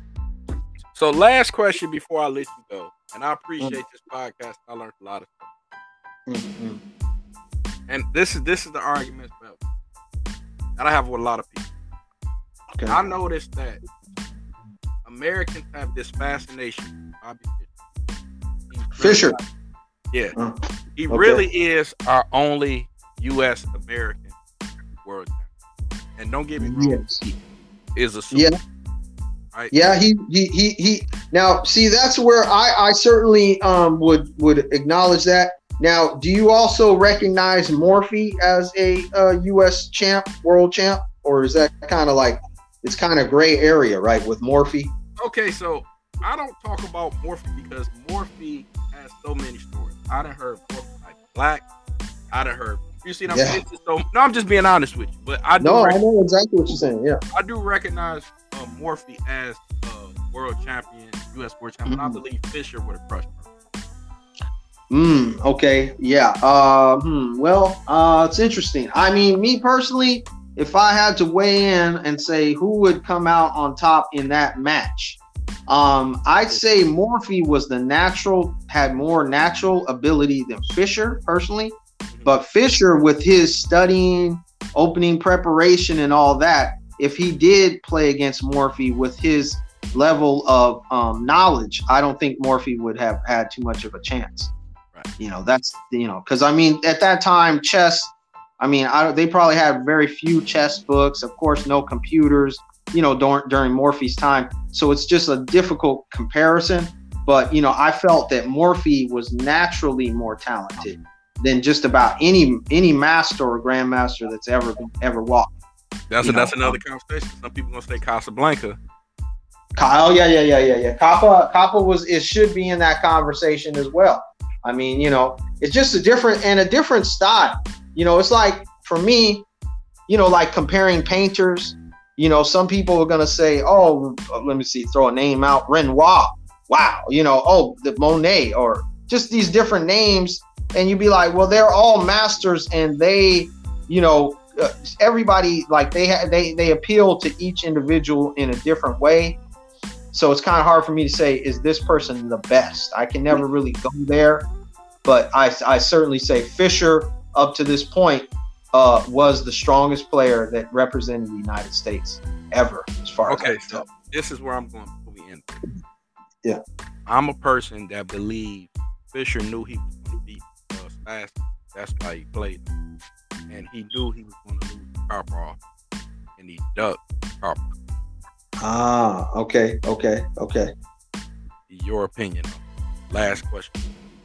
So last question before I let you go, and I appreciate mm-hmm. this podcast. I learned a lot of stuff. Mm-hmm. And this is this is the argument that I have with a lot of people. Okay. I noticed that Americans have this fascination. Obviously, Fischer. Really, yeah, uh, he okay. really is our only U S American world champion. And don't get me wrong, yes. he is a super. Yeah. Right? Yeah, he, he he he. Now, see, that's where I I certainly um would would acknowledge that. Now, do you also recognize Morphy as a uh, U S champ, world champ, or is that kind of like it's kind of gray area, right, with Morphy? Okay, so I don't talk about Morphy because Morphy has so many stories. I done heard Morphy like black. I done heard. You see, I'm yeah. so no, I'm just being honest with you, but I do no, rec- I know exactly what you're saying. Yeah, I do recognize uh, Morphy as uh, world champion, U S world champion. Mm-hmm. I believe Fischer would have crushed her. Hmm. Okay. Yeah. Uh, hmm. Well, uh, it's interesting. I mean, me personally, if I had to weigh in and say who would come out on top in that match, um, I'd say Morphy was the natural, had more natural ability than Fischer personally. But Fischer, with his studying, opening preparation, and all that, if he did play against Morphy with his level of um, knowledge, I don't think Morphy would have had too much of a chance. You know, that's, you know, because I mean, at that time, chess, I mean, I, they probably had very few chess books, of course, no computers, you know, during, during Morphy's time. So it's just a difficult comparison. But, you know, I felt that Morphy was naturally more talented than just about any any master or grandmaster that's ever ever walked. That's a, that's another conversation. Some people gonna say Casablanca. Oh yeah, yeah, yeah, yeah, yeah. Kappa, Kappa was it should be in that conversation as well. I mean, you know, it's just a different and a different style. You know, it's like for me, you know, like comparing painters. You know, some people are gonna say, "Oh, let me see, throw a name out, Renoir." Wow, you know, oh, the Monet, or just these different names, and you'd be like, "Well, they're all masters, and they, you know, uh, everybody like they ha- they they appeal to each individual in a different way." So it's kind of hard for me to say, is this person the best? I can never really go there, but I, I certainly say Fischer, up to this point, uh, was the strongest player that represented the United States ever, as far okay, as I so know. This is where I'm going before we end. Yeah. I'm a person that believed Fischer knew he was going to beat uh, Spassky. That's why he played him. And he knew he was going to lose Karpov, and he ducked Karpov. Ah, okay, okay, okay. Your opinion. Last question.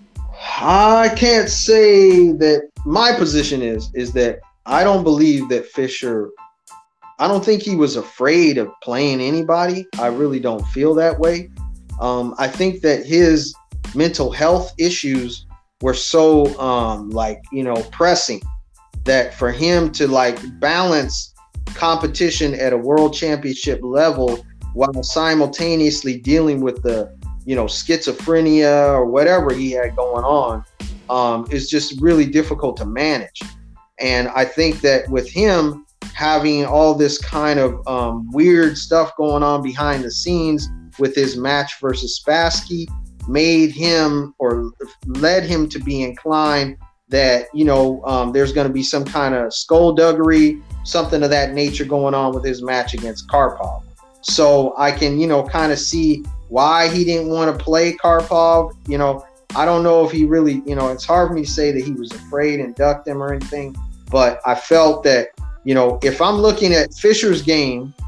I can't say that my position is is that I don't believe that Fischer, I don't think he was afraid of playing anybody. I really don't feel that way. Um, I think that his mental health issues were so um, like, you know, pressing that for him to like balance competition at a world championship level while simultaneously dealing with the, you know, schizophrenia or whatever he had going on, um, is just really difficult to manage. And I think that with him having all this kind of um, weird stuff going on behind the scenes with his match versus Spassky made him or led him to be inclined that, you know, um, there's going to be some kind of skullduggery, something of that nature going on with his match against Karpov. So I can, you know, kind of see why he didn't want to play Karpov. You know, I don't know if he really, you know, it's hard for me to say that he was afraid and ducked him or anything, but I felt that, you know, if I'm looking at Fischer's game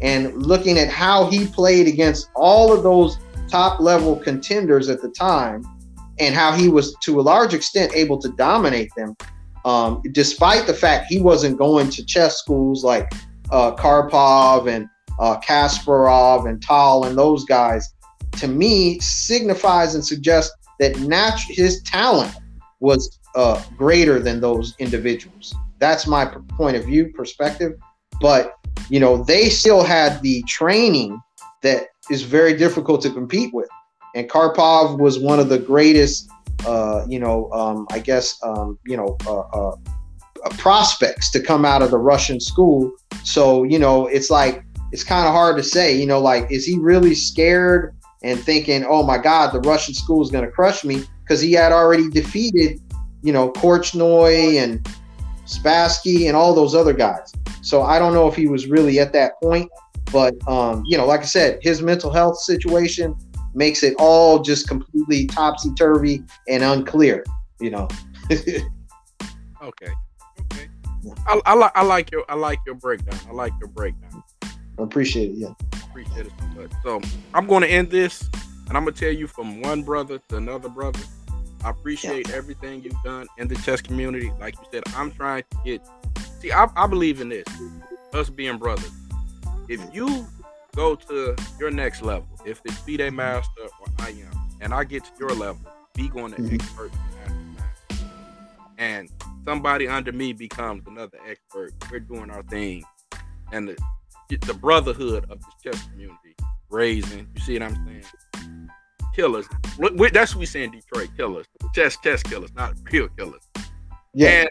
and looking at how he played against all of those top level contenders at the time, and how he was to a large extent able to dominate them, um, despite the fact he wasn't going to chess schools like uh, Karpov and uh, Kasparov and Tal and those guys, to me signifies and suggests that nat- his talent was uh, greater than those individuals. That's my p- point of view, perspective. But, you know, they still had the training that is very difficult to compete with. And Karpov was one of the greatest, uh, you know, um, I guess, um, you know, uh, uh, prospects to come out of the Russian school. So, you know, it's like, it's kind of hard to say, you know, like, is he really scared and thinking, oh my God, the Russian school is going to crush me? Because he had already defeated, you know, Korchnoi and Spassky and all those other guys. So I don't know if he was really at that point, but, um, you know, like I said, his mental health situation makes it all just completely topsy-turvy and unclear, you know. Okay. Okay. I, I, li- I like your I like your breakdown. I like your breakdown. I appreciate it, yeah. Appreciate it so much. So I'm going to end this, and I'm going to tell you from one brother to another brother, I appreciate yeah. everything you've done in the chess community. Like you said, I'm trying to get, see, I, I believe in this, us being brothers. If you go to your next level, if it's FIDE Master or I am, and I get to your level, be going to mm-hmm. expert master, and somebody under me becomes another expert, we're doing our thing. And the the brotherhood of the chess community raising, you see what I'm saying? Killers. That's what we say in Detroit, killers. Chess, chess killers, not real killers. Yeah. And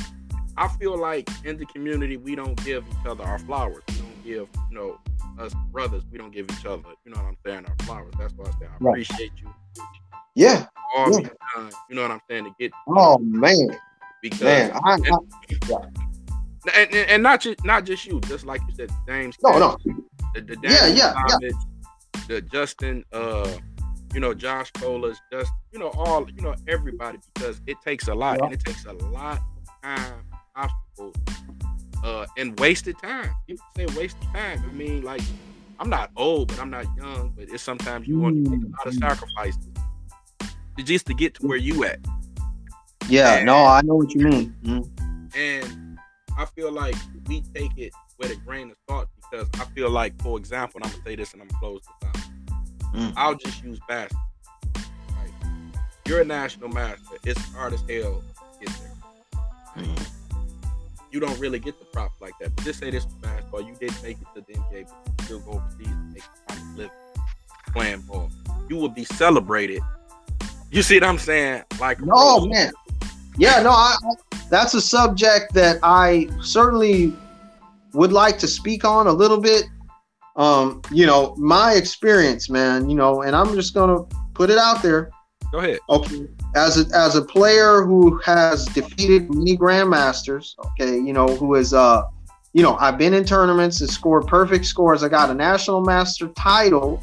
I feel like in the community, we don't give each other our flowers. We don't give, you know, us brothers, we don't give each other, you know what I'm saying, our flowers. That's why I say I right. appreciate you. Yeah. All yeah. you've done, you know what I'm saying, to get. Oh, man. Because. Man, I, and, I, yeah. And, and, and not just not just you, just like you said, James. No, no. The, the yeah, yeah, Thomas, yeah. The Justin, uh, you know, Josh Colas, just you know, all you know, everybody, because it takes a lot, yeah. and it takes a lot of time, obstacles, uh, and wasted time. People say wasted time. I mean, like, I'm not old, but I'm not young. But it's sometimes you mm. want to make a lot of sacrifices to just to get to where you at. Yeah, and, no, I know what you mean. Mm. And I feel like we take it with a grain of salt, because I feel like, for example, and I'm gonna say this and I'm gonna close this out. Mm. I'll just use basketball. Right? You're a national master. It's hard as hell to get there. Mm. You don't really get the props like that. But just say this with basketball. You didn't make it to the N B A, but you still go overseas and make a living playing ball. You will be celebrated. You see what I'm saying? Like, oh man. Yeah, no, I, that's a subject that I certainly would like to speak on a little bit. Um, you know, my experience, man, you know, and I'm just going to put it out there. Go ahead. Okay. As a, as a player who has defeated many grandmasters, okay, you know, who is, uh, you know, I've been in tournaments and scored perfect scores. I got a national master title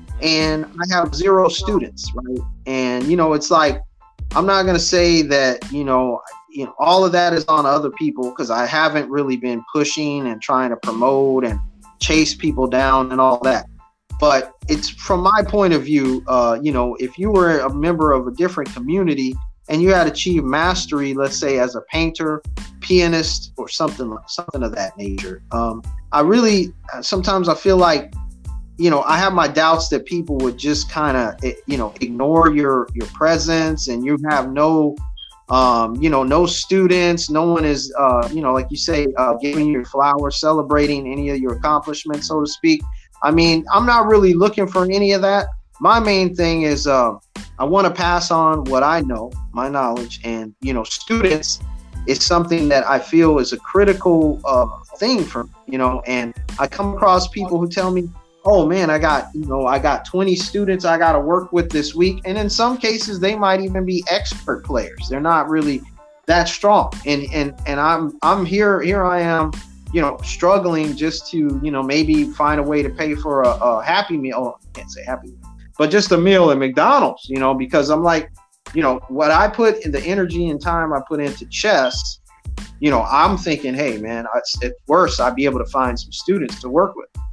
and I have zero students, right? And, you know, it's like, I'm not going to say that, you know, you know, all of that is on other people, because I haven't really been pushing and trying to promote and chase people down and all that. But it's from my point of view, uh, you know, if you were a member of a different community and you had achieved mastery, let's say as a painter, pianist, or something, something of that nature, um, I really, sometimes I feel like, you know, I have my doubts that people would just kind of, you know, ignore your, your presence, and you have no, um, you know, no students. No one is, uh, you know, like you say, uh, giving you flowers, celebrating any of your accomplishments, so to speak. I mean, I'm not really looking for any of that. My main thing is uh, I want to pass on what I know, my knowledge, and, you know, students is something that I feel is a critical uh, thing for, you know, and I come across people who tell me, oh man, I got, you know, I got twenty students I got to work with this week. And in some cases, they might even be expert players. They're not really that strong. And, and, and I'm, I'm here, here I am, you know, struggling just to, you know, maybe find a way to pay for a, a Happy Meal. Oh, I can't say Happy Meal, but just a meal at McDonald's, you know, because I'm like, you know, what I put in the energy and time I put into chess, you know, I'm thinking, hey man, at worst, I'd be able to find some students to work with.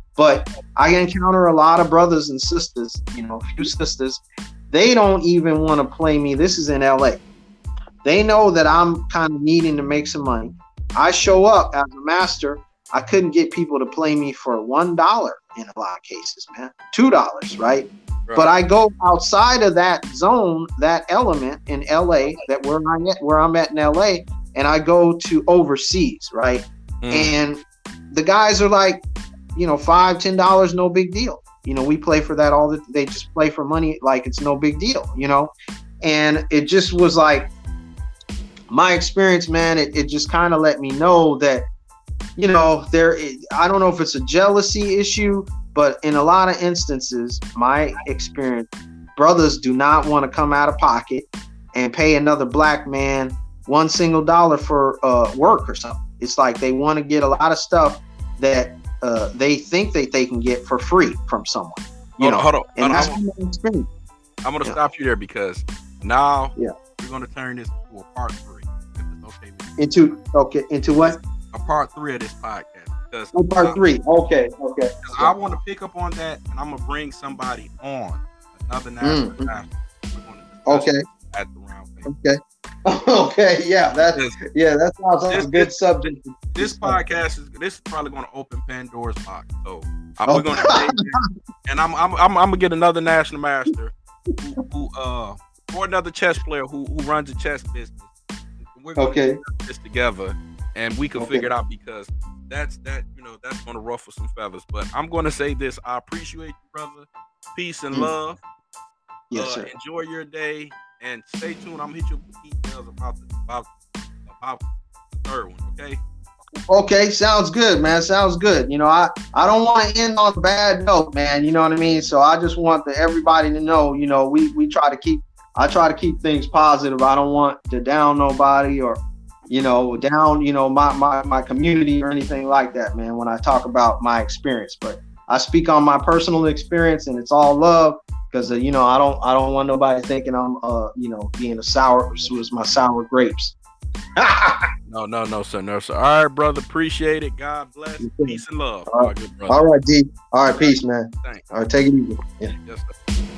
But I encounter a lot of brothers and sisters, you know, a few sisters. They don't even want to play me. This is in L A. They know that I'm kind of needing to make some money. I show up as a master. I couldn't get people to play me for one dollar in a lot of cases, man. Two dollars, right? Right? But I go outside of that zone, that element in L A, that where I'm at, where I'm at in L A, and I go to overseas, right? Mm. And the guys are like, you know, five, ten dollars, no big deal. You know, we play for that all the. They just play for money like it's no big deal, you know. And it just was like my experience, man. It it just kind of let me know that, you know, there. I don't know if it's a jealousy issue, but in a lot of instances, my experience, brothers do not want to come out of pocket and pay another black man one single dollar for uh, work or something. It's like they want to get a lot of stuff that uh, they think that they can get for free from someone. You hold know, on, hold on. and hold that's on. my experience. I'm going to Yeah. stop you there because now Yeah. we're going to turn this into a part three. If it's okay with you. Into okay, into what? A part three of this podcast. Because Oh, part I- three. Okay, okay. Because I want to pick up on that, and I'm gonna bring somebody on another national Mm. master. We're gonna discuss Okay. it at the round table. Okay. Okay. Yeah. That's Because yeah. That sounds like This- a good this- subject. This podcast is this is probably gonna open Pandora's box. So I'm we're gonna take it, and I'm I'm, I'm I'm gonna get another national master who, who uh or another chess player who who runs a chess business. We're gonna Okay. put this together, and we can Okay. figure it out because that's that you know that's gonna ruffle some feathers. But I'm gonna say this: I appreciate you, brother. Peace and Mm. love. Yes, uh, sir. Enjoy your day and stay tuned. I'm gonna hit you with details about the about about the third one. Okay. Okay, sounds good, man. Sounds good. You know, I, I don't want to end on a bad note, man. You know what I mean? So I just want the, everybody to know, you know, we, we try to keep, I try to keep things positive. I don't want to down nobody or, you know, down, you know, my, my, my community or anything like that, man, when I talk about my experience. But I speak on my personal experience and it's all love because, uh, you know, I don't, I don't want nobody thinking I'm, uh, you know, being a sour, was my sour grapes. No, no, no, sir, no, sir. All right, brother. Appreciate it. God bless. Peace and love. All right. My good brother. All right, D. All right, peace, man. Thanks. All right, take it easy. Yeah. Yes, sir.